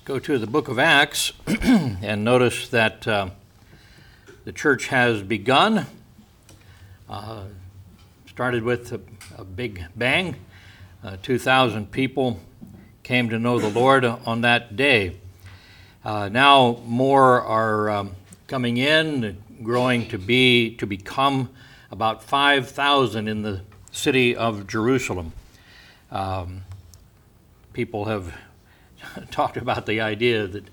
Go to the book of Acts and notice that the church has begun. Started with a big bang. 2,000 people came to know the Lord on that day. Now more are coming in, growing to become about 5,000 in the city of Jerusalem. People have talked about the idea that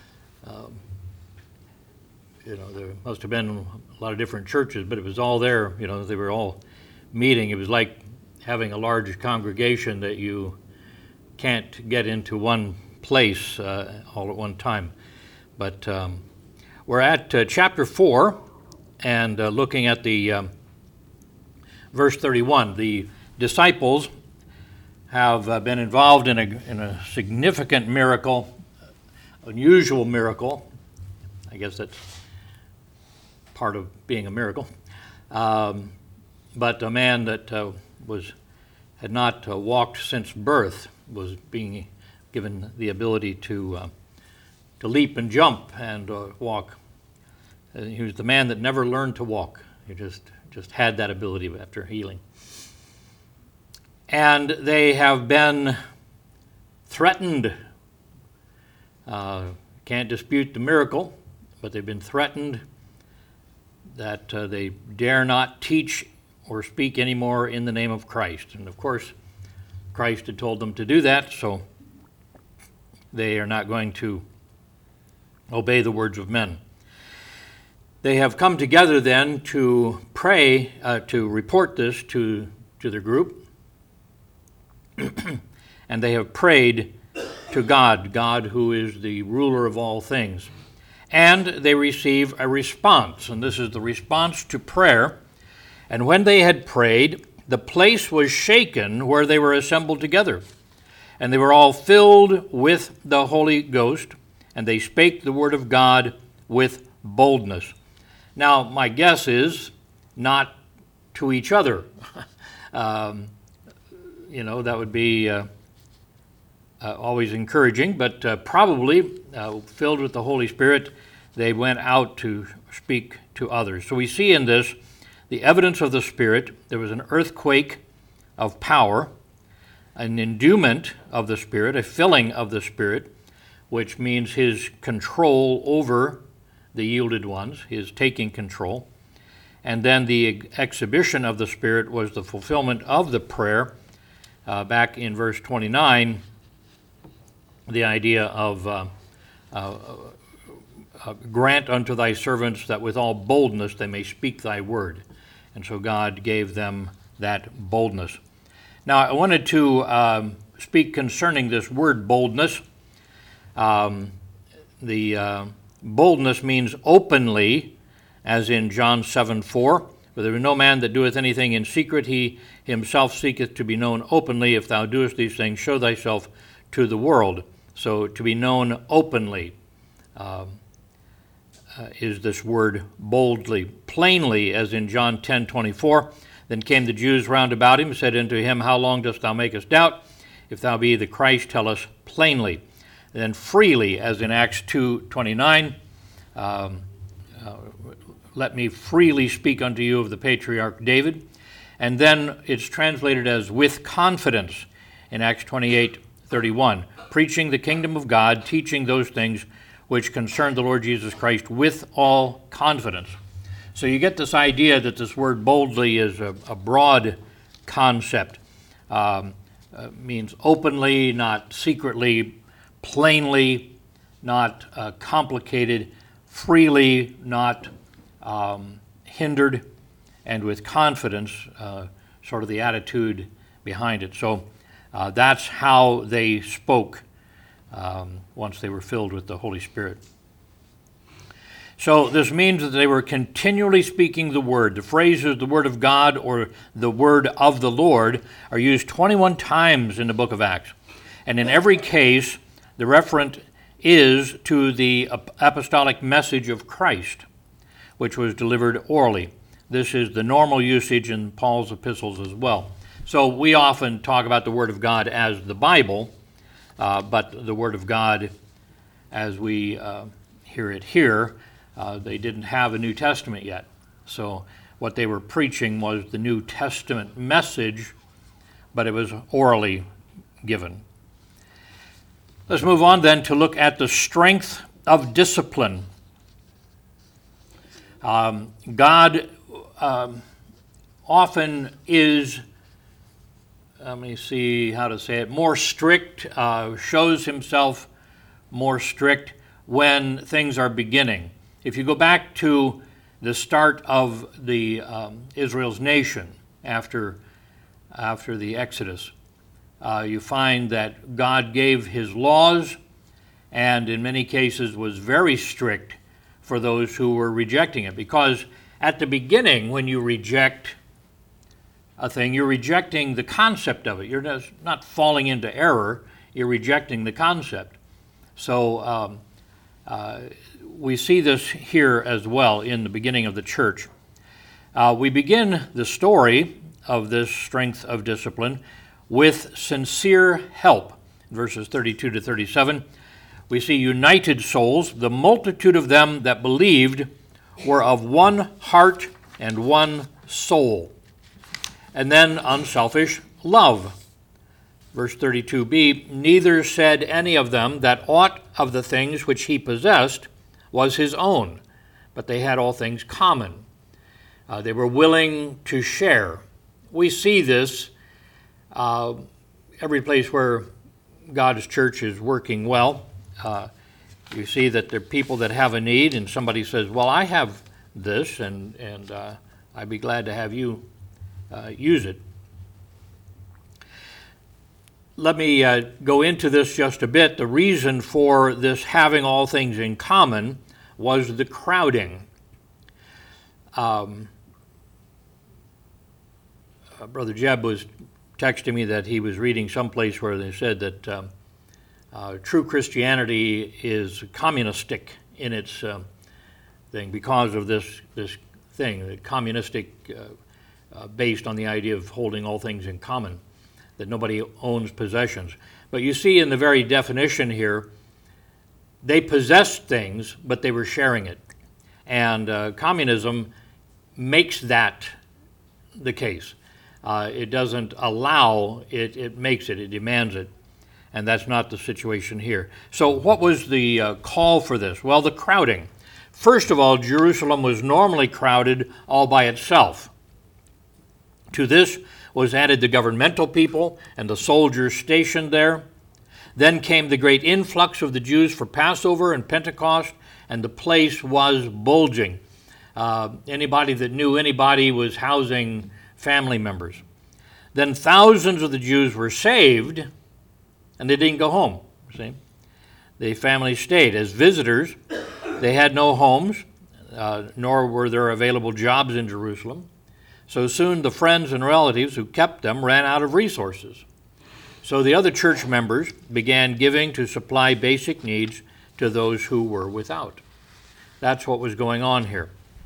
there must have been a lot of different churches, but it was all there. They were all meeting. It was like having a large congregation that you can't get into one place all at one time. But we're at chapter 4 and looking at the verse 31. The disciples have been involved in a significant miracle, unusual miracle. I guess that's part of being a miracle. But a man that had not walked since birth was being given the ability to leap and jump and walk. He was the man that never learned to walk. He just had that ability after healing. And they have been threatened. Can't dispute the miracle, but they've been threatened that they dare not teach or speak anymore in the name of Christ. And of course, Christ had told them to do that, so they are not going to obey the words of men. They have come together then to pray, to report this to their group. And they have prayed to God who is the ruler of all things. And they receive a response, and this is the response to prayer. And when they had prayed, the place was shaken where they were assembled together. And they were all filled with the Holy Ghost, and they spake the word of God with boldness. Now, my guess is not to each other. That would be always encouraging, but probably filled with the Holy Spirit, they went out to speak to others. So we see in this the evidence of the Spirit. There was an earthquake of power, an endowment of the Spirit, a filling of the Spirit, which means his control over the yielded ones, his taking control. And then the exhibition of the Spirit was the fulfillment of the prayer. Back in verse 29, the idea of grant unto thy servants that with all boldness they may speak thy word. And so God gave them that boldness. Now, I wanted to speak concerning this word boldness. The boldness means openly, as in John 7:4. For there is no man that doeth anything in secret, he himself seeketh to be known openly. If thou doest these things, show thyself to the world. So to be known openly is this word boldly. Plainly, as in John 10:24, then came the Jews round about him, said unto him, How long dost thou make us doubt? If thou be the Christ, tell us plainly. And then freely, as in Acts 2:29, let me freely speak unto you of the patriarch David. And then it's translated as with confidence in Acts 28:31, preaching the kingdom of God, teaching those things which concern the Lord Jesus Christ with all confidence. So you get this idea that this word boldly is a broad concept. Means openly, not secretly, plainly, not complicated, freely, not hindered, and with confidence, sort of the attitude behind it. So that's how they spoke once they were filled with the Holy Spirit. So this means that they were continually speaking the word. The phrases, the word of God or the word of the Lord, are used 21 times in the book of Acts. And in every case, the referent is to the apostolic message of Christ, which was delivered orally. This is the normal usage in Paul's epistles as well. So we often talk about the Word of God as the Bible, but the Word of God as we hear it here. They didn't have a New Testament yet. So what they were preaching was the New Testament message, but it was orally given. Let's move on then to look at the strength of discipline. God often is, let me see how to say it, more strict, shows himself more strict when things are beginning. If you go back to the start of the Israel's nation after the Exodus, you find that God gave his laws and in many cases was very strict for those who were rejecting it. Because at the beginning, when you reject a thing, you're rejecting the concept of it. You're just not falling into error, you're rejecting the concept. So we see this here as well in the beginning of the church. We begin the story of this strength of discipline with sincere help. Verses 32 to 37, we see united souls, the multitude of them that believed were of one heart and one soul. And then unselfish love. Verse 32b, neither said any of them that aught of the things which he possessed was his own, but they had all things common. They were willing to share. We see this every place where God's church is working well. You see that there are people that have a need, and somebody says, well, I have this, and I'd be glad to have you use it. Let me go into this just a bit. The reason for this having all things in common was the crowding. Brother Jeb was texting me that he was reading someplace where they said that true Christianity is communistic in its thing because of this thing, the communistic based on the idea of holding all things in common, that nobody owns possessions. But you see in the very definition here, they possessed things, but they were sharing it. And communism makes that the case. It doesn't allow, it makes it, it demands it. And that's not the situation here. So what was the call for this? Well, the crowding. First of all, Jerusalem was normally crowded all by itself. To this was added the governmental people and the soldiers stationed there. Then came the great influx of the Jews for Passover and Pentecost, and the place was bulging. Anybody that knew anybody was housing family members. Then thousands of the Jews were saved, and they didn't go home. See, the family stayed as visitors. They had no homes, nor were there available jobs in Jerusalem. So soon the friends and relatives who kept them ran out of resources. So the other church members began giving to supply basic needs to those who were without. That's what was going on here.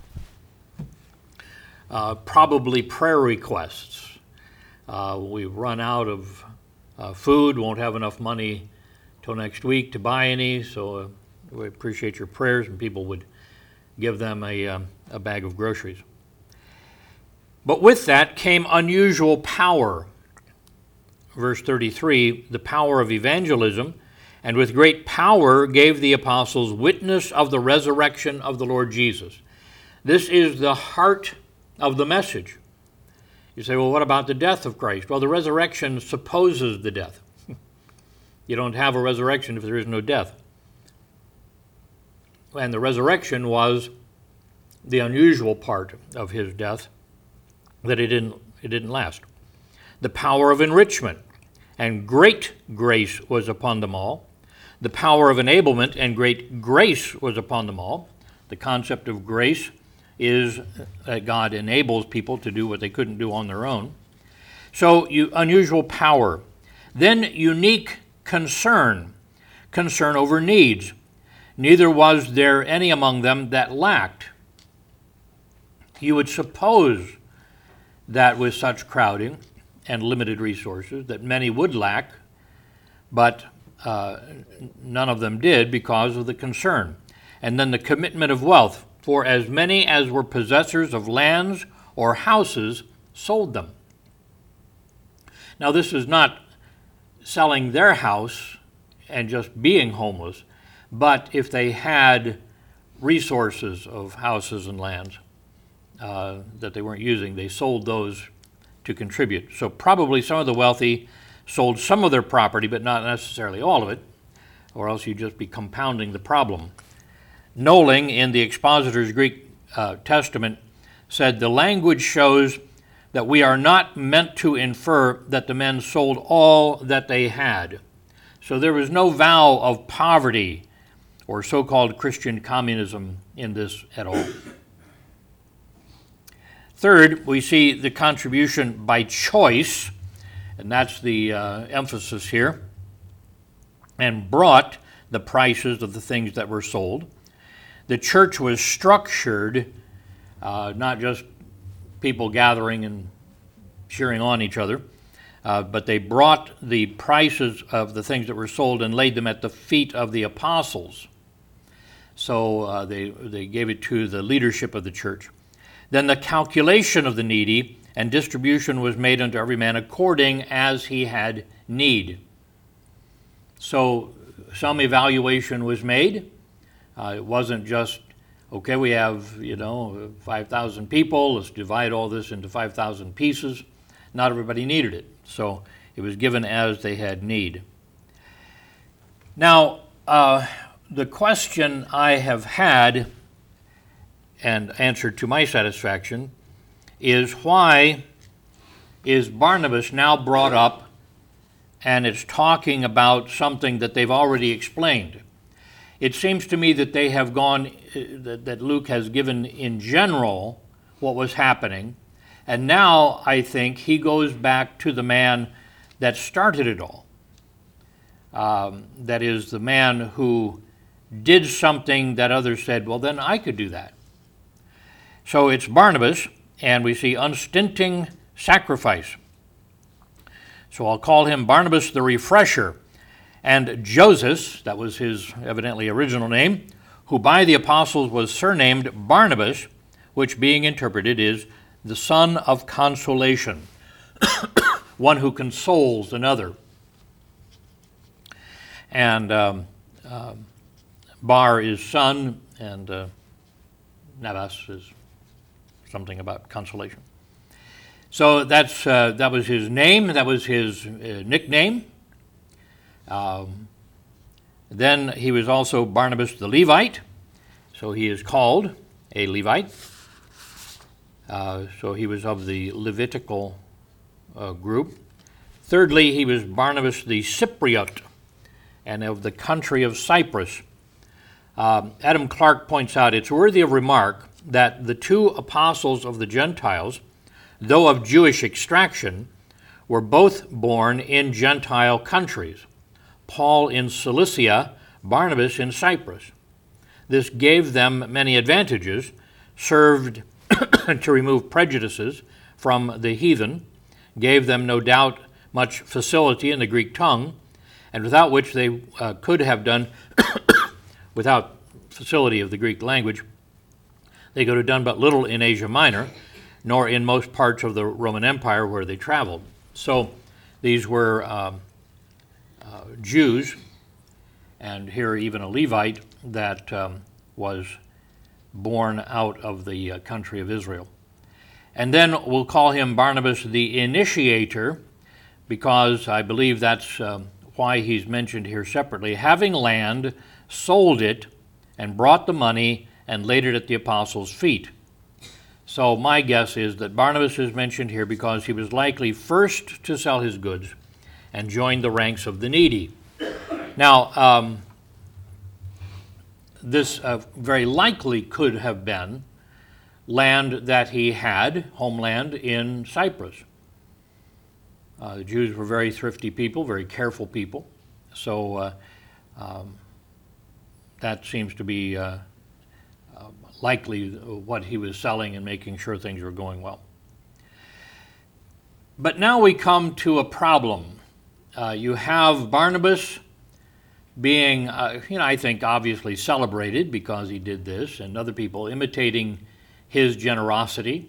Probably prayer requests. We've run out of food, won't have enough money till next week to buy any, so we appreciate your prayers, and people would give them a bag of groceries. But with that came unusual power. Verse 33, the power of evangelism, and with great power gave the apostles witness of the resurrection of the Lord Jesus. This is the heart of the message. You say, well, what about the death of Christ? Well, the resurrection supposes the death. You don't have a resurrection if there is no death. And the resurrection was the unusual part of his death, that it didn't last. The power of enrichment, and great grace was upon them all. The power of enablement, and great grace was upon them all. The concept of grace is that God enables people to do what they couldn't do on their own. So unusual power. Then unique concern over needs. Neither was there any among them that lacked. You would suppose that with such crowding and limited resources that many would lack, but none of them did because of the concern. And then the commitment of wealth, for as many as were possessors of lands or houses sold them. Now, this is not selling their house and just being homeless, but if they had resources of houses and lands that they weren't using, they sold those to contribute. So probably some of the wealthy sold some of their property, but not necessarily all of it, or else you'd just be compounding the problem. Knowling, in the Expositor's Greek Testament, said, "The language shows that we are not meant to infer that the men sold all that they had." So there was no vow of poverty or so-called Christian communism in this at all. Third, we see the contribution by choice, and that's the emphasis here, and brought the prices of the things that were sold. The church was structured, not just people gathering and cheering on each other, but they brought the prices of the things that were sold and laid them at the feet of the apostles. So they gave it to the leadership of the church. Then the calculation of the needy and distribution was made unto every man according as he had need. So some evaluation was made. It wasn't just, okay, we have, 5,000 people, let's divide all this into 5,000 pieces. Not everybody needed it, so it was given as they had need. Now, the question I have had and answered to my satisfaction is, why is Barnabas now brought up and it's talking about something that they've already explained? It seems to me that they have gone, that Luke has given in general what was happening, and now I think he goes back to the man that started it all. That is, the man who did something that others said, well, then I could do that. So it's Barnabas, and we see unstinting sacrifice. So I'll call him Barnabas the Refresher. And Joseph, that was his evidently original name, who by the apostles was surnamed Barnabas, which being interpreted is the son of consolation, one who consoles another. And Bar is son, and Nabas is something about consolation. So that was his name, that was his nickname. Then he was also Barnabas the Levite, so he is called a Levite. So he was of the Levitical group. Thirdly, he was Barnabas the Cypriot, and of the country of Cyprus. Adam Clarke points out, it's worthy of remark that the two apostles of the Gentiles, though of Jewish extraction, were both born in Gentile countries. Paul in Cilicia, Barnabas in Cyprus. This gave them many advantages, served to remove prejudices from the heathen, gave them no doubt much facility in the Greek tongue, and without which they could have done, without facility of the Greek language, they could have done but little in Asia Minor, nor in most parts of the Roman Empire where they traveled. So these were Jews, and here even a Levite that was born out of the country of Israel. And then we'll call him Barnabas the Initiator, because I believe that's why he's mentioned here separately. Having land, sold it, and brought the money, and laid it at the apostles' feet. So my guess is that Barnabas is mentioned here because he was likely first to sell his goods and join the ranks of the needy. Now, this very likely could have been land that he had, homeland in Cyprus. The Jews were very thrifty people, very careful people, so that seems to be likely what he was selling and making sure things were going well. But now we come to a problem. You have Barnabas being, I think obviously celebrated because he did this, and other people imitating his generosity.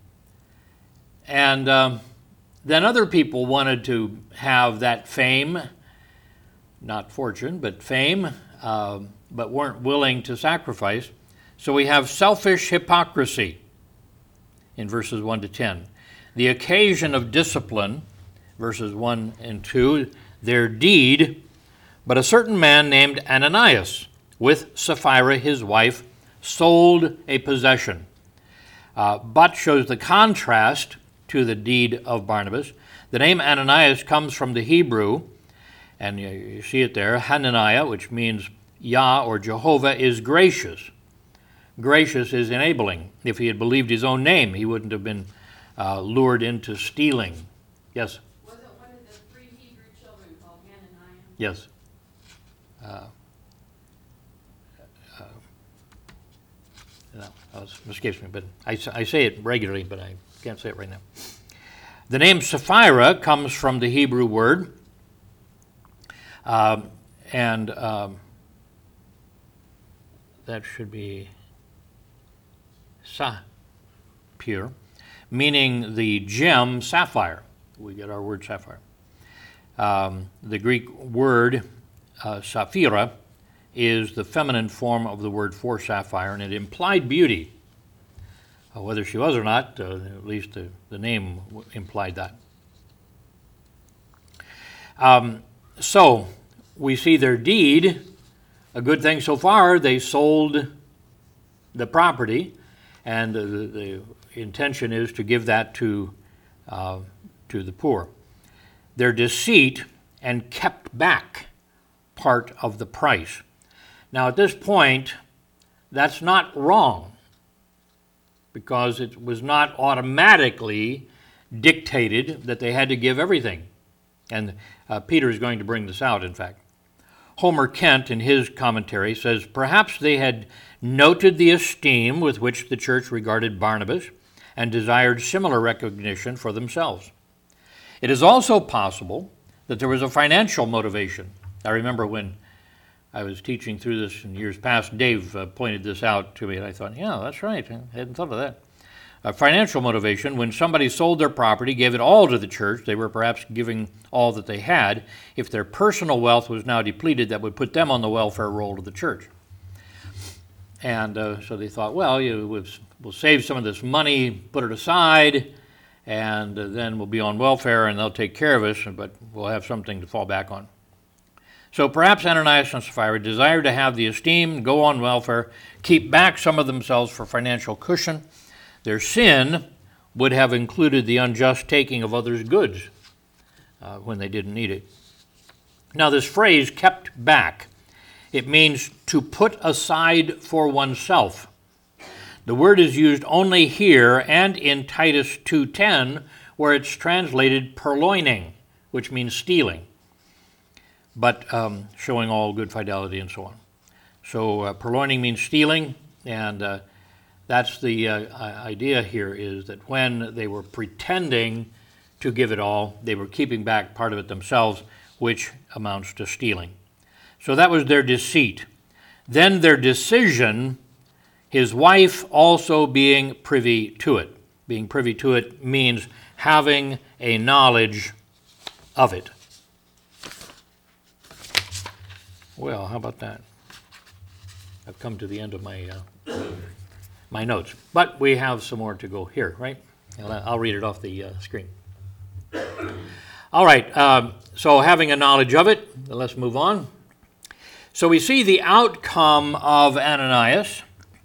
And then other people wanted to have that fame, not fortune, but fame, but weren't willing to sacrifice. So we have selfish hypocrisy in verses 1 to 10. The occasion of discipline, verses 1 and 2, their deed, but a certain man named Ananias, with Sapphira his wife, sold a possession. But shows the contrast to the deed of Barnabas. The name Ananias comes from the Hebrew, and you see it there, Hananiah, which means Yah or Jehovah is gracious. Gracious is enabling. If he had believed his own name, he wouldn't have been lured into stealing. Yes? Was it one of the 3 Hebrew children called Hananiah? Yes. It escapes me, but I say it regularly, but I can't say it right now. The name Sapphira comes from the Hebrew word, and that should be sapphire, meaning the gem sapphire. We get our word sapphire. The Greek word sapphira is the feminine form of the word for sapphire, and it implied beauty. Whether she was or not, at least the name implied that. So we see their deed, a good thing so far. They sold the property, and the intention is to give that to the poor. Their deceit and kept back part of the price. Now at this point, that's not wrong, because it was not automatically dictated that they had to give everything. And Peter is going to bring this out, in fact. Homer Kent, in his commentary, says, perhaps they had noted the esteem with which the church regarded Barnabas and desired similar recognition for themselves. It is also possible that there was a financial motivation. I remember when I was teaching through this in years past, Dave pointed this out to me, and I thought, yeah, that's right. I hadn't thought of that. A financial motivation, when somebody sold their property, gave it all to the church, they were perhaps giving all that they had. If their personal wealth was now depleted, that would put them on the welfare roll of the church. And so they thought, well, we'll save some of this money, put it aside, and then we'll be on welfare, and they'll take care of us, but we'll have something to fall back on. So perhaps Ananias and Sapphira desired to have the esteem, go on welfare, keep back some of themselves for financial cushion. Their sin would have included the unjust taking of others' goods when they didn't need it. Now this phrase, kept back, it means to put aside for oneself. The word is used only here and in Titus 2:10, where it's translated purloining, which means stealing, but showing all good fidelity and so on. So purloining means stealing, and that's the idea here, is that when they were pretending to give it all, they were keeping back part of it themselves, which amounts to stealing. So that was their deceit. Then their decision, his wife also being privy to it. Being privy to it means having a knowledge of it. Well, how about that? I've come to the end of my notes. But we have some more to go here, right? I'll read it off the screen. All right, so having a knowledge of it, let's move on. So we see the outcome of Ananias,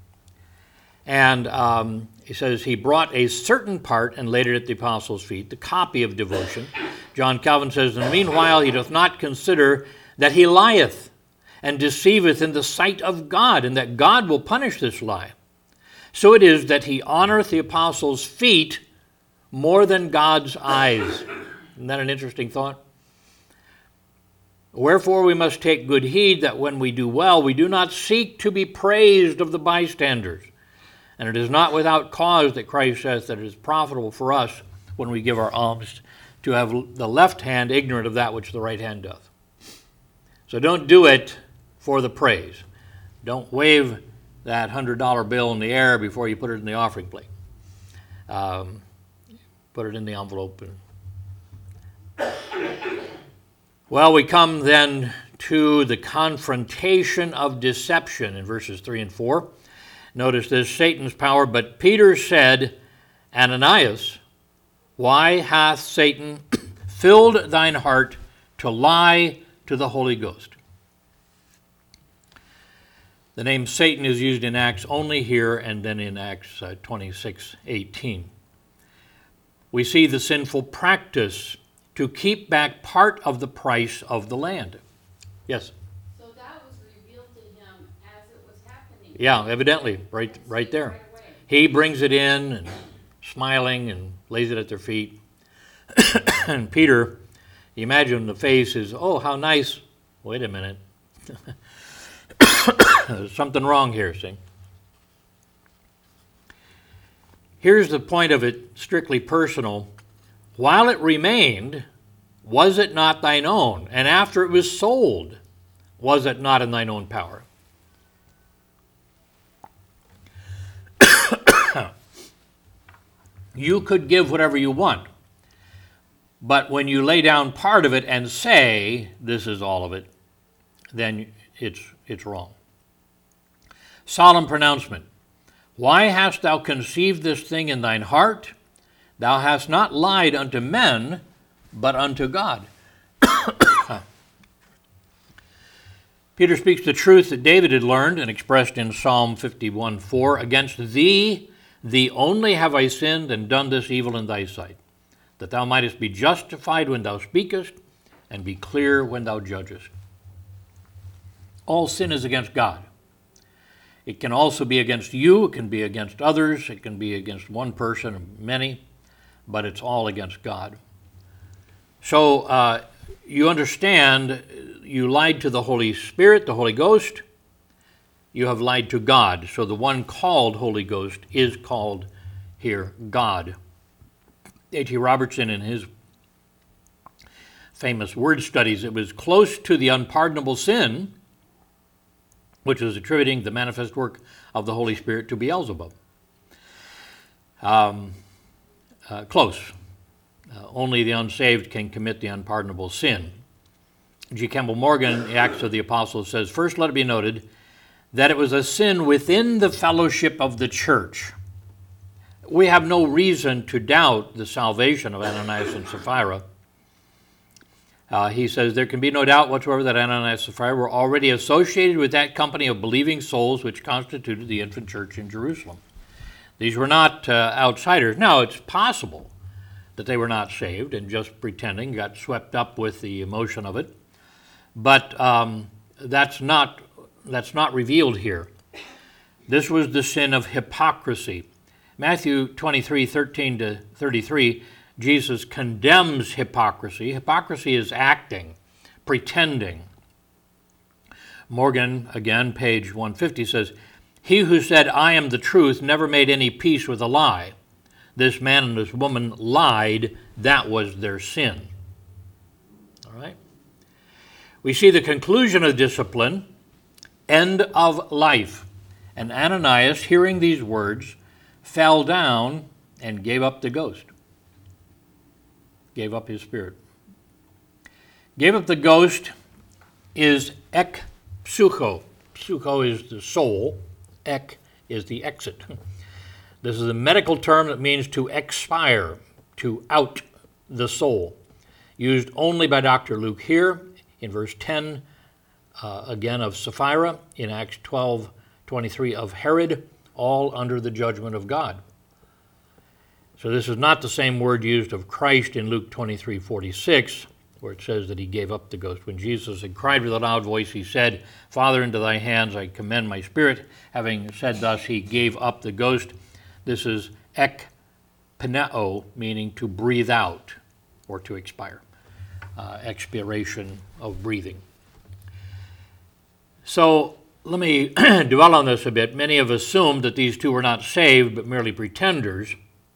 and he says he brought a certain part and laid it at the apostles' feet, the copy of devotion. John Calvin says, and meanwhile he doth not consider that he lieth and deceiveth in the sight of God, and that God will punish this lie. So it is that he honoreth the apostles' feet more than God's eyes. Isn't that an interesting thought? Wherefore we must take good heed that when we do well, we do not seek to be praised of the bystanders. And it is not without cause that Christ says that it is profitable for us, when we give our alms, to have the left hand ignorant of that which the right hand doth. So don't do it for the praise. Don't wave that $100 bill in the air before you put it in the offering plate. Put it in the envelope. Well, we come then to the confrontation of deception in verses 3 and 4. Notice this, Satan's power. But Peter said, Ananias, why hath Satan filled thine heart to lie to the Holy Ghost? The name Satan is used in Acts only here and then in Acts 26:18. We see the sinful practice to keep back part of the price of the land. Yes? So that was revealed to him as it was happening. Yeah, evidently, right there. Right away. He brings it in, and smiling, and lays it at their feet. And Peter, you imagine the face is, oh, how nice. Wait a minute. There's something wrong here, see? Here's the point of it, strictly personal. While it remained, was it not thine own? And after it was sold, was it not in thine own power? You could give whatever you want. But when you lay down part of it and say, this is all of it, then it's wrong. Solemn pronouncement. Why hast thou conceived this thing in thine heart? Thou hast not lied unto men, but unto God. Peter speaks the truth that David had learned and expressed in Psalm 51:4. Against thee only have I sinned and done this evil in thy sight, that thou mightest be justified when thou speakest and be clear when thou judgest. All sin is against God. It can also be against you, it can be against others, it can be against one person or many, but it's all against God. So you understand, you lied to the Holy Spirit, the Holy Ghost, you have lied to God. So the one called Holy Ghost is called here God. A.T. Robertson, in his famous word studies, it was close to the unpardonable sin, which is attributing the manifest work of the Holy Spirit to Beelzebub. Close. Only the unsaved can commit the unpardonable sin. G. Campbell Morgan, the Acts of the Apostles, says, first let it be noted that it was a sin within the fellowship of the church. We have no reason to doubt the salvation of Ananias and Sapphira. He says, there can be no doubt whatsoever that Ananias and Sapphira were already associated with that company of believing souls which constituted the infant church in Jerusalem. These were not outsiders. Now, it's possible that they were not saved and just pretending, got swept up with the emotion of it. But that's not revealed here. This was the sin of hypocrisy. Matthew 23:13-33, Jesus condemns hypocrisy. Hypocrisy is acting, pretending. Morgan, again, page 150, says, he who said, I am the truth, never made any peace with a lie. This man and this woman lied. That was their sin. All right? We see the conclusion of discipline, end of life. And Ananias, hearing these words, fell down and gave up the ghost. Gave up his spirit. Gave up the ghost is ek psucho. Psucho is the soul. Ek is the exit. This is a medical term that means to expire, to out the soul. Used only by Dr. Luke here in verse 10, again of Sapphira, in Acts 12:23 of Herod, all under the judgment of God. So this is not the same word used of Christ in Luke 23:46, where it says that he gave up the ghost. When Jesus had cried with a loud voice, he said, Father, into thy hands I commend my spirit. Having said thus, he gave up the ghost. This is ek pneo, meaning to breathe out or to expire. Expiration of breathing. So let me dwell on this a bit. Many have assumed that these two were not saved, but merely pretenders.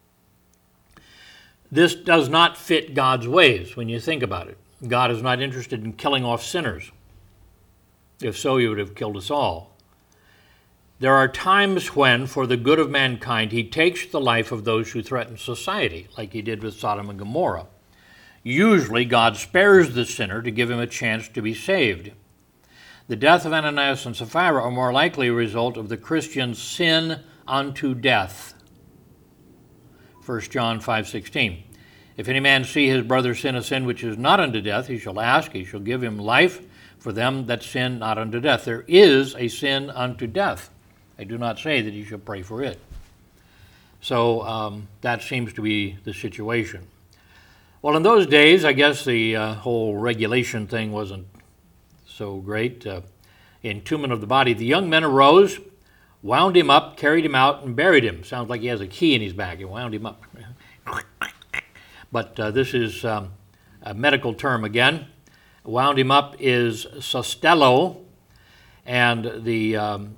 This does not fit God's ways when you think about it. God is not interested in killing off sinners. If so, he would have killed us all. There are times when, for the good of mankind, he takes the life of those who threaten society, like he did with Sodom and Gomorrah. Usually, God spares the sinner to give him a chance to be saved. The death of Ananias and Sapphira are more likely a result of the Christian's sin unto death. 1 John 5:16. If any man see his brother sin a sin which is not unto death, he shall ask, he shall give him life for them that sin not unto death. There is a sin unto death. I do not say that you shall pray for it. So that seems to be the situation. Well, in those days, I guess the whole regulation thing wasn't so great. Entombment of the body. The young men arose, wound him up, carried him out, and buried him. Sounds like he has a key in his back. He wound him up. But this is a medical term again. Wound him up is sostello, and the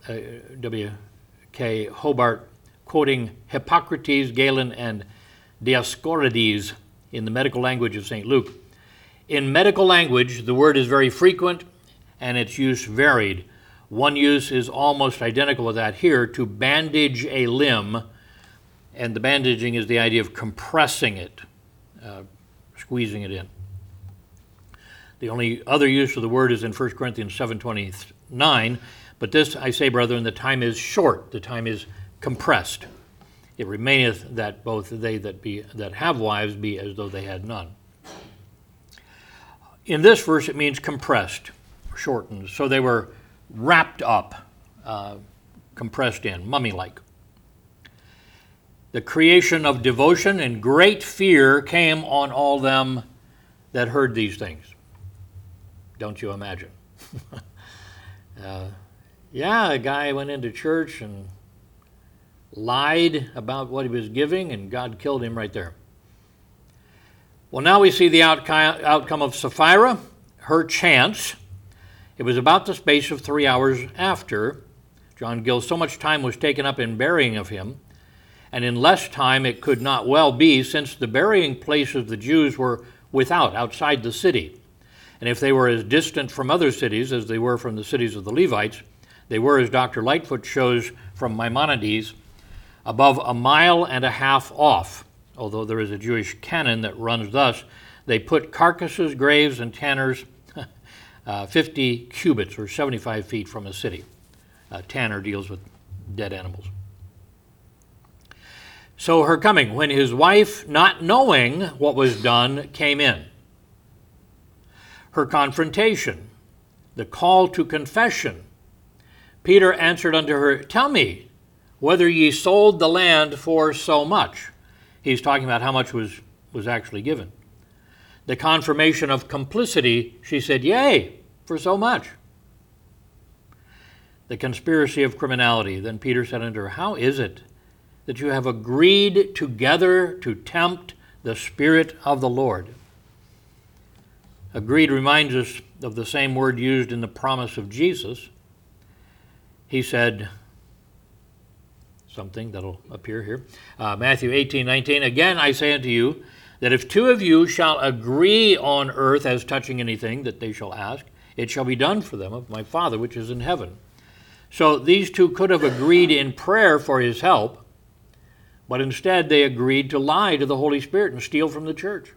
W.K. Hobart, quoting Hippocrates, Galen, and Dioscorides in the medical language of St. Luke. In medical language, the word is very frequent and its use varied. One use is almost identical with that here, to bandage a limb, and the bandaging is the idea of compressing it, squeezing it in. The only other use of the word is in 1 Corinthians 7:29, but this, I say, brethren, the time is short, the time is compressed. It remaineth that both they that have wives be as though they had none. In this verse, it means compressed, shortened. So they were wrapped up, compressed in, mummy-like. The creation of devotion and great fear came on all them that heard these things. Don't you imagine? A guy went into church and lied about what he was giving, and God killed him right there. Well, now we see the outcome of Sapphira, her chance. It was about the space of 3 hours after John Gill, so much time was taken up in burying of him, and in less time it could not well be, since the burying places of the Jews were outside the city. And if they were as distant from other cities as they were from the cities of the Levites, they were, as Dr. Lightfoot shows from Maimonides, above 1.5 miles off. Although there is a Jewish canon that runs thus: they put carcasses, graves, and tanners 50 cubits or 75 feet from a city. Tanner deals with dead animals. So her coming, when his wife, not knowing what was done, came in. Her confrontation, the call to confession. Peter answered unto her, tell me whether ye sold the land for so much. He's talking about how much was actually given. The confirmation of complicity, she said, yea, for so much. The conspiracy of criminality. Then Peter said unto her, how is it that you have agreed together to tempt the Spirit of the Lord? Agreed reminds us of the same word used in the promise of Jesus. He said something that'll appear here. Matthew 18:19, again I say unto you, that if two of you shall agree on earth as touching anything that they shall ask, it shall be done for them of my Father which is in heaven. So these two could have agreed in prayer for his help, but instead they agreed to lie to the Holy Spirit and steal from the church,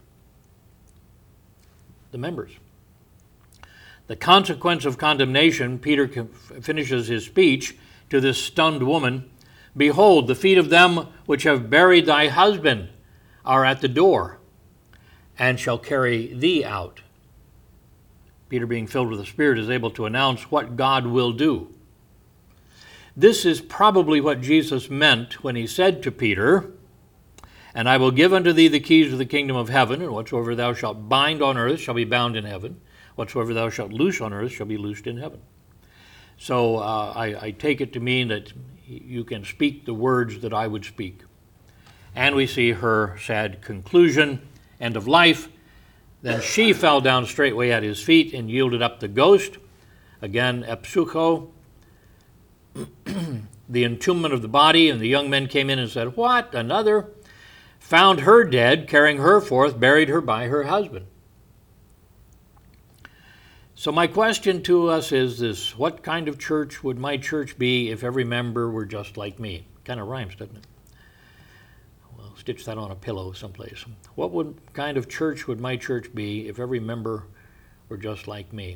the members. The consequence of condemnation, Peter finishes his speech to this stunned woman. Behold, the feet of them which have buried thy husband are at the door, and shall carry thee out. Peter, being filled with the Spirit, is able to announce what God will do. This is probably what Jesus meant when he said to Peter, and I will give unto thee the keys of the kingdom of heaven, and whatsoever thou shalt bind on earth shall be bound in heaven. Whatsoever thou shalt loose on earth shall be loosed in heaven. So I take it to mean that you can speak the words that I would speak. And we see her sad conclusion, end of life. Then she fell down straightway at his feet and yielded up the ghost. Again, epsucho, the entombment of the body, and the young men came in and said, what, another? Found her dead, carrying her forth, buried her by her husband. So my question to us is this: what kind of church would my church be if every member were just like me? Kind of rhymes, doesn't it? Well, stitch that on a pillow someplace. What kind of church would my church be if every member were just like me?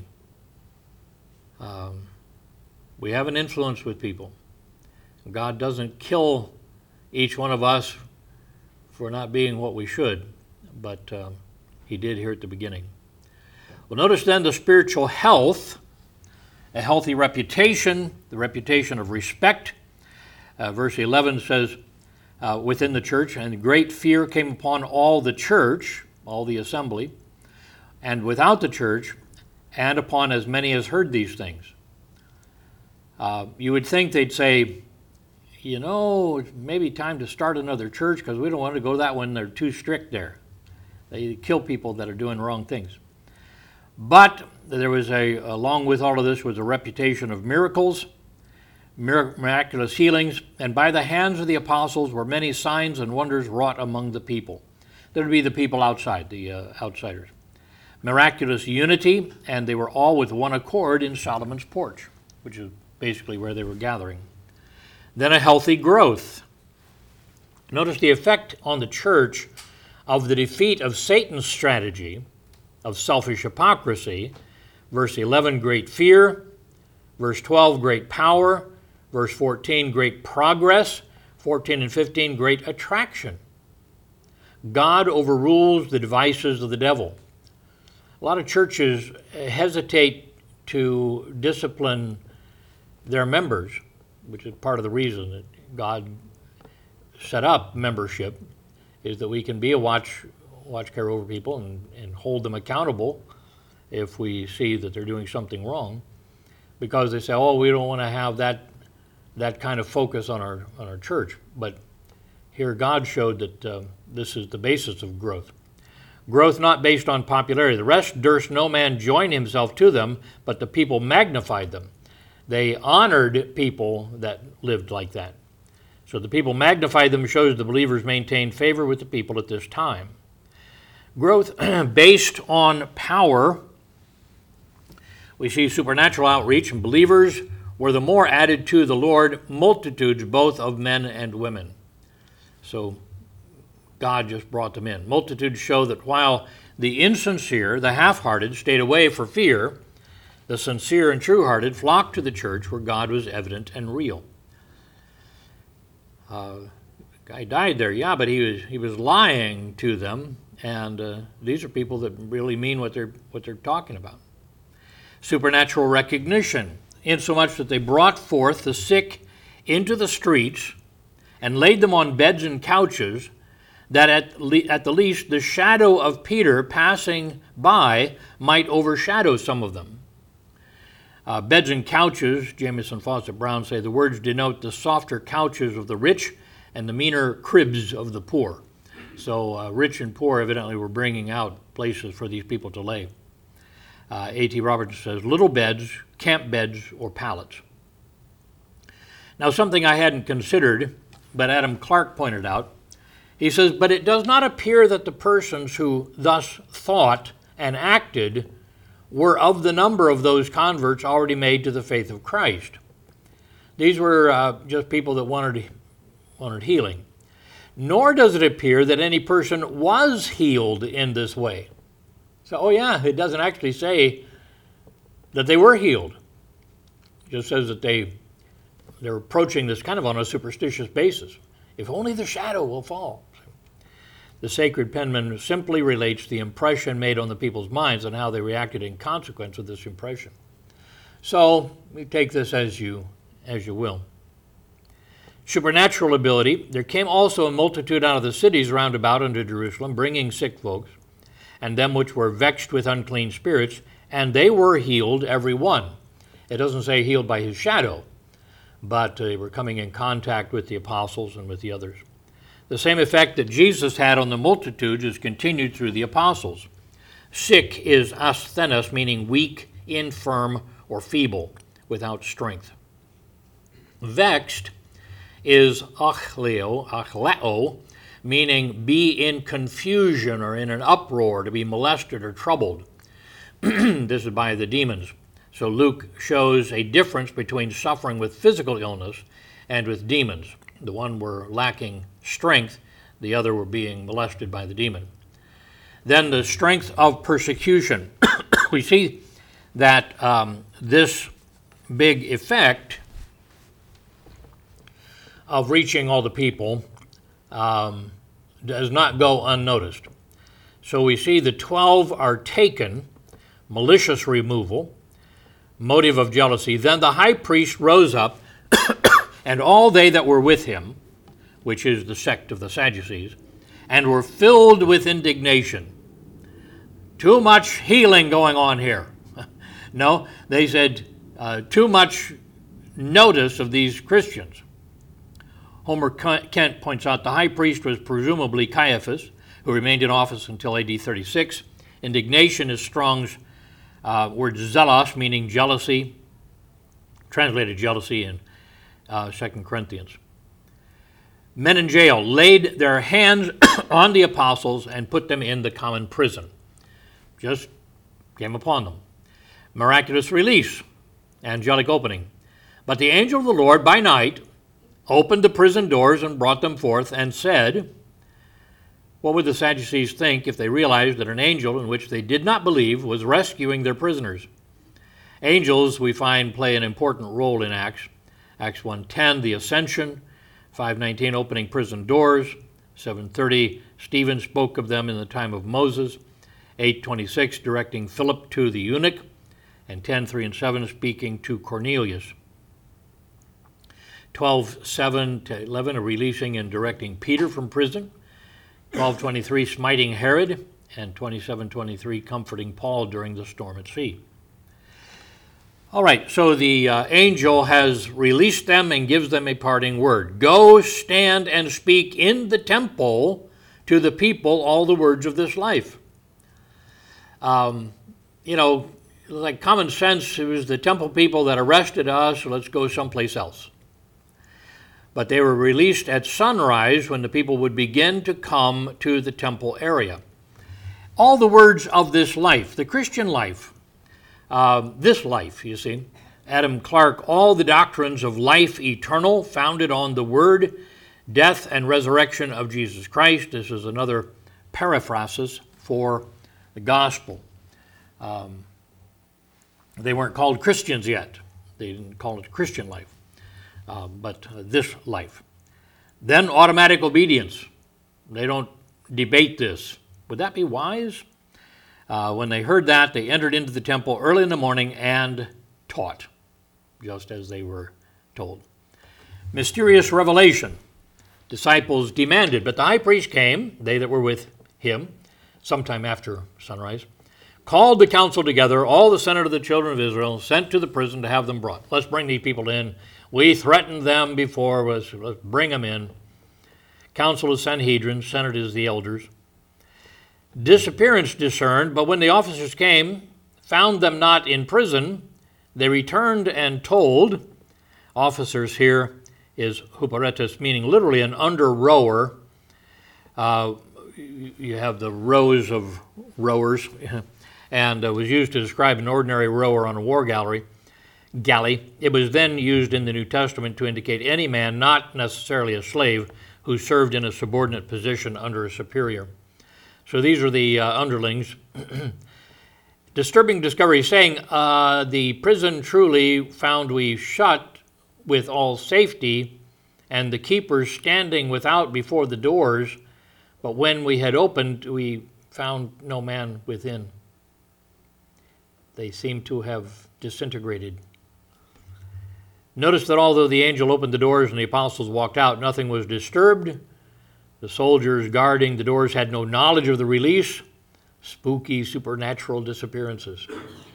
We have an influence with people. God doesn't kill each one of us for not being what we should, but he did here at the beginning. Well, notice then the spiritual health, a healthy reputation, the reputation of respect. Verse 11 says, within the church, and great fear came upon all the church, all the assembly, and without the church, and upon as many as heard these things. You would think they'd say, you know, it's maybe time to start another church because we don't want to go to that one. They're too strict there. They kill people that are doing wrong things. But there was along with all of this was a reputation of miracles, miraculous healings, and by the hands of the apostles were many signs and wonders wrought among the people. That would be the people outside, the outsiders. Miraculous unity, and they were all with one accord in Solomon's porch, which is basically where they were gathering. Then a healthy growth. Notice the effect on the church of the defeat of Satan's strategy of selfish hypocrisy. Verse 11, great fear. Verse 12, great power. Verse 14, great progress. 14 and 15, great attraction. God overrules the devices of the devil. A lot of churches hesitate to discipline their members, which is part of the reason that God set up membership, is that we can be a watch care over people and hold them accountable if we see that they're doing something wrong, because they say, oh, we don't want to have that kind of focus on our church. But here God showed that this is the basis of growth. Growth not based on popularity. The rest durst no man join himself to them, but the people magnified them. They honored people that lived like that. So the people magnified them shows the believers maintained favor with the people at this time. Growth based on power. We see supernatural outreach, and believers were the more added to the Lord, multitudes both of men and women. So God just brought them in. Multitudes show that while the insincere, the half-hearted, stayed away for fear, the sincere and true-hearted flocked to the church where God was evident and real. Guy died there, yeah, but he was lying to them, and these are people that really mean what they're talking about. Supernatural recognition, insomuch that they brought forth the sick into the streets and laid them on beds and couches, that at the least the shadow of Peter passing by might overshadow some of them. Beds and couches, Jamieson Fawcett Brown say, the words denote the softer couches of the rich and the meaner cribs of the poor. So rich and poor evidently were bringing out places for these people to lay. A.T. Roberts says, little beds, camp beds, or pallets. Now, something I hadn't considered, but Adam Clark pointed out, he says, but it does not appear that the persons who thus thought and acted were of the number of those converts already made to the faith of Christ. These were just people that wanted healing. Nor does it appear that any person was healed in this way. So, it doesn't actually say that they were healed. It just says that they're approaching this kind of on a superstitious basis. If only the shadow will fall. The sacred penman simply relates the impression made on the people's minds and how they reacted in consequence of this impression. So we take this as you will. Supernatural ability. There came also a multitude out of the cities round about unto Jerusalem, bringing sick folks, and them which were vexed with unclean spirits, and they were healed every one. It doesn't say healed by his shadow, but they were coming in contact with the apostles and with the others. The same effect that Jesus had on the multitudes is continued through the apostles. Sick is asthenes, meaning weak, infirm, or feeble, without strength. Vexed is achleo, meaning be in confusion or in an uproar, to be molested or troubled. This is by the demons. So Luke shows a difference between suffering with physical illness and with demons. The one were lacking strength, the other were being molested by the demon. Then the strength of persecution. We see that this big effect of reaching all the people does not go unnoticed. So we see the 12 are taken, malicious removal, motive of jealousy. Then the high priest rose up, and all they that were with him, which is the sect of the Sadducees, and were filled with indignation. Too much healing going on here. No, they said too much notice of these Christians. Homer Kent points out the high priest was presumably Caiaphas, who remained in office until AD 36. Indignation is Strong's word zelos, meaning jealousy, translated jealousy in 2 Corinthians. Men in jail laid their hands on the apostles and put them in the common prison. Just came upon them. Miraculous release, angelic opening. But the angel of the Lord by night opened the prison doors and brought them forth and said, what would the Sadducees think if they realized that an angel in which they did not believe was rescuing their prisoners? Angels, we find, play an important role in Acts. Acts 1:10, the ascension. 5:19, opening prison doors. 7:30, Stephen spoke of them in the time of Moses. 8:26, directing Philip to the eunuch. And 10:3 and 7, speaking to Cornelius. 12:7 to 11, releasing and directing Peter from prison. 12:23, smiting Herod. And 27:23, comforting Paul during the storm at sea. All right, so the angel has released them and gives them a parting word. Go, stand, and speak in the temple to the people all the words of this life. Like common sense, it was the temple people that arrested us, so let's go someplace else. But they were released at sunrise when the people would begin to come to the temple area. All the words of this life, the Christian life, this life, you see, Adam Clarke, all the doctrines of life eternal founded on the word, death, and resurrection of Jesus Christ. This is another paraphrasis for the gospel. They weren't called Christians yet. They didn't call it Christian life, but this life. Then automatic obedience. They don't debate this. Would that be wise? When they heard that, they entered into the temple early in the morning and taught, just as they were told. Mysterious revelation. Disciples demanded, but the high priest came, they that were with him, sometime after sunrise, called the council together, all the senate of the children of Israel, sent to the prison to have them brought. Let's bring these people in. We threatened them before, let's bring them in. Council is Sanhedrin, senate is the elders. Disappearance discerned, but when the officers came, found them not in prison, they returned and told. Officers here is huparetes, meaning literally an under-rower. You have the rows of rowers, and was used to describe an ordinary rower on a war galley. It was then used in the New Testament to indicate any man, not necessarily a slave, who served in a subordinate position under a superior. So these are the underlings. Disturbing discovery, saying, the prison truly found we shut with all safety, and the keepers standing without before the doors, but when we had opened, we found no man within. They seem to have disintegrated. Notice that although the angel opened the doors and the apostles walked out, nothing was disturbed. The soldiers guarding the doors had no knowledge of the release. Spooky, supernatural disappearances.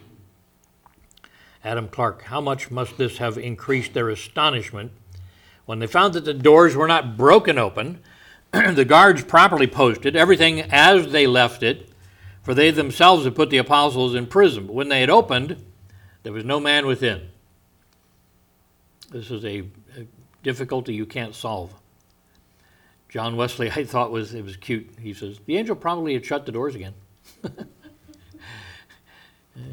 Adam Clarke, how much must this have increased their astonishment when they found that the doors were not broken open, the guards properly posted, everything as they left it, for they themselves had put the apostles in prison. But when they had opened, there was no man within. This is a difficulty you can't solve. John Wesley, I thought it was cute. He says, the angel probably had shut the doors again.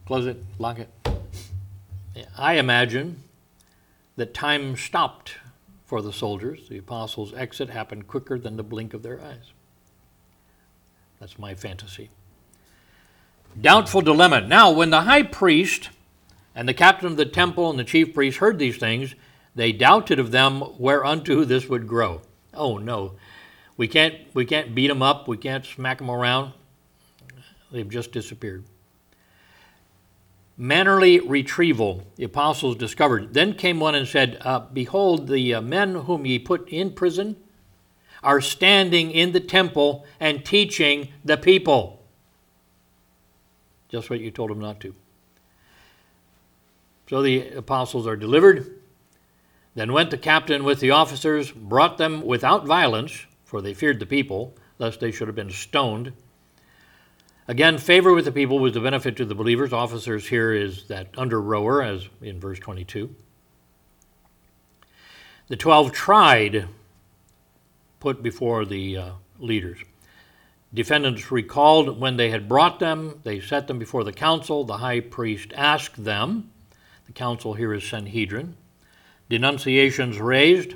close it, lock it. I imagine that time stopped for the soldiers. The apostles' exit happened quicker than the blink of their eyes. That's my fantasy. Doubtful dilemma. Now, when the high priest and the captain of the temple and the chief priest heard these things, they doubted of them whereunto this would grow. Oh no, we can't beat them up. We can't smack them around. They've just disappeared. Mannerly retrieval, the apostles discovered. Then came one and said, Behold, the men whom ye put in prison are standing in the temple and teaching the people. Just what you told them not to. So the apostles are delivered. Then went the captain with the officers, brought them without violence, for they feared the people, lest they should have been stoned. Again, favor with the people was the benefit to the believers. Officers here is that under rower, as in verse 22. The 12 tried, put before the leaders. Defendants recalled when they had brought them. They set them before the council. The high priest asked them. The council here is Sanhedrin. Denunciations raised.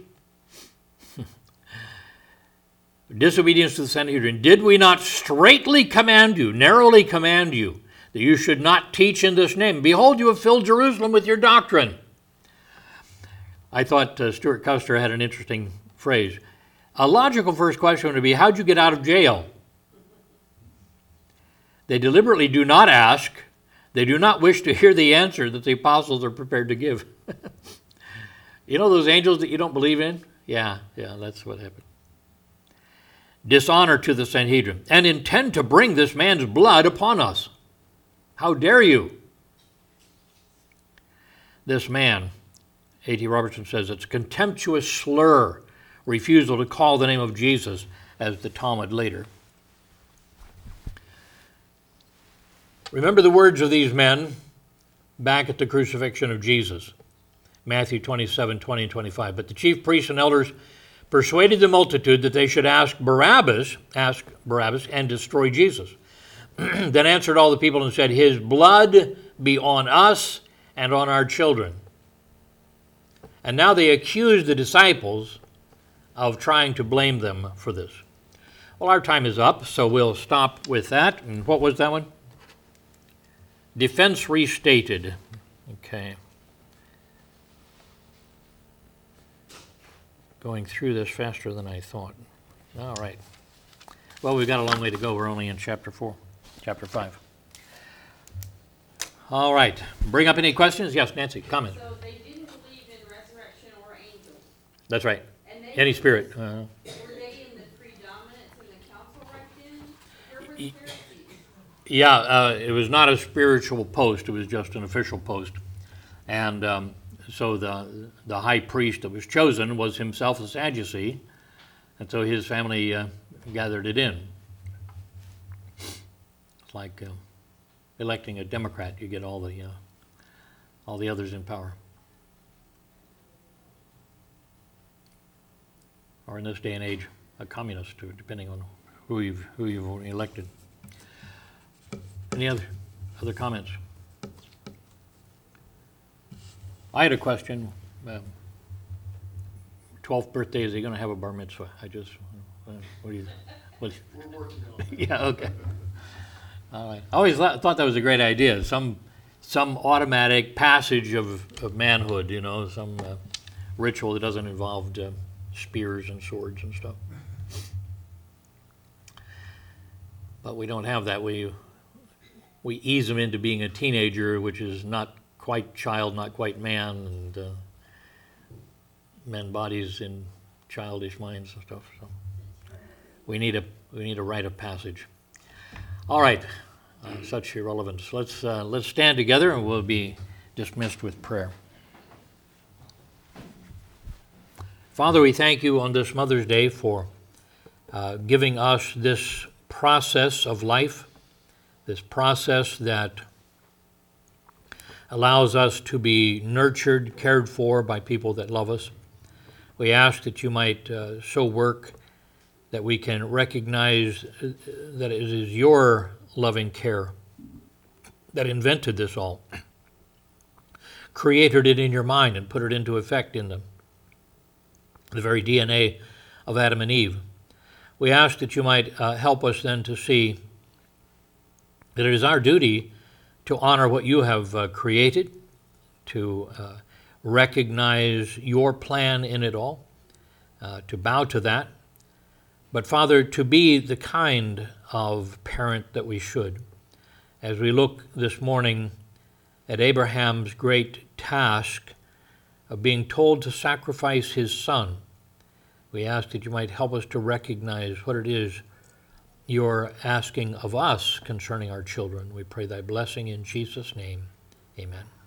Disobedience to the Sanhedrin. Did we not straitly command you, narrowly command you, that you should not teach in this name? Behold, you have filled Jerusalem with your doctrine. I thought Stuart Custer had an interesting phrase. A logical first question would be, how'd you get out of jail? They deliberately do not ask. They do not wish to hear the answer that the apostles are prepared to give. You know those angels that you don't believe in? Yeah, that's what happened. Dishonor to the Sanhedrin, and intend to bring this man's blood upon us. How dare you? This man, A.T. Robertson says, it's a contemptuous slur, refusal to call the name of Jesus, as the Talmud later. Remember the words of these men back at the crucifixion of Jesus. Matthew 27, 20 and 25. But the chief priests and elders persuaded the multitude that they should ask Barabbas, and destroy Jesus. Then answered all the people and said, His blood be on us and on our children. And now they accuse the disciples of trying to blame them for this. Well, our time is up, so we'll stop with that. And what was that one? Defense restated. Okay. Going through this faster than I thought. All right. Well, we've got a long way to go. We're only in chapter 5. All right. Bring up any questions? Yes, Nancy, comment. So they didn't believe in resurrection or angels. That's right. And they Any spirit. were they in the predominance in the council right then? Where were the Pharisees? Yeah, it was not a spiritual post. It was just an official post. And so the high priest that was chosen was himself a Sadducee, and so his family gathered it in. It's like electing a Democrat. You get all the others in power. Or in this day and age, a communist, depending on who you've elected. Any other comments? I had a question. 12th birthday, is he going to have a bar mitzvah? What do you? We're working on it. Yeah, okay. All right. I always thought that was a great idea. Some automatic passage of manhood, some ritual that doesn't involve spears and swords and stuff. But we don't have that. We ease them into being a teenager, which is not quite child, not quite man, and men bodies in childish minds and stuff. So we need a rite of passage. All right, such irrelevance. Let's stand together, and we'll be dismissed with prayer. Father, we thank you on this Mother's Day for giving us this process of life, this process that allows us to be nurtured, cared for by people that love us. We ask that you might so work that we can recognize that it is your loving care that invented this all, created it in your mind and put it into effect in the very DNA of Adam and Eve. We ask that you might help us then to see that it is our duty to honor what you have created, to recognize your plan in it all, to bow to that. But Father, to be the kind of parent that we should. As we look this morning at Abraham's great task of being told to sacrifice his son, we ask that you might help us to recognize what it is you're asking of us concerning our children. We pray thy blessing in Jesus' name. Amen.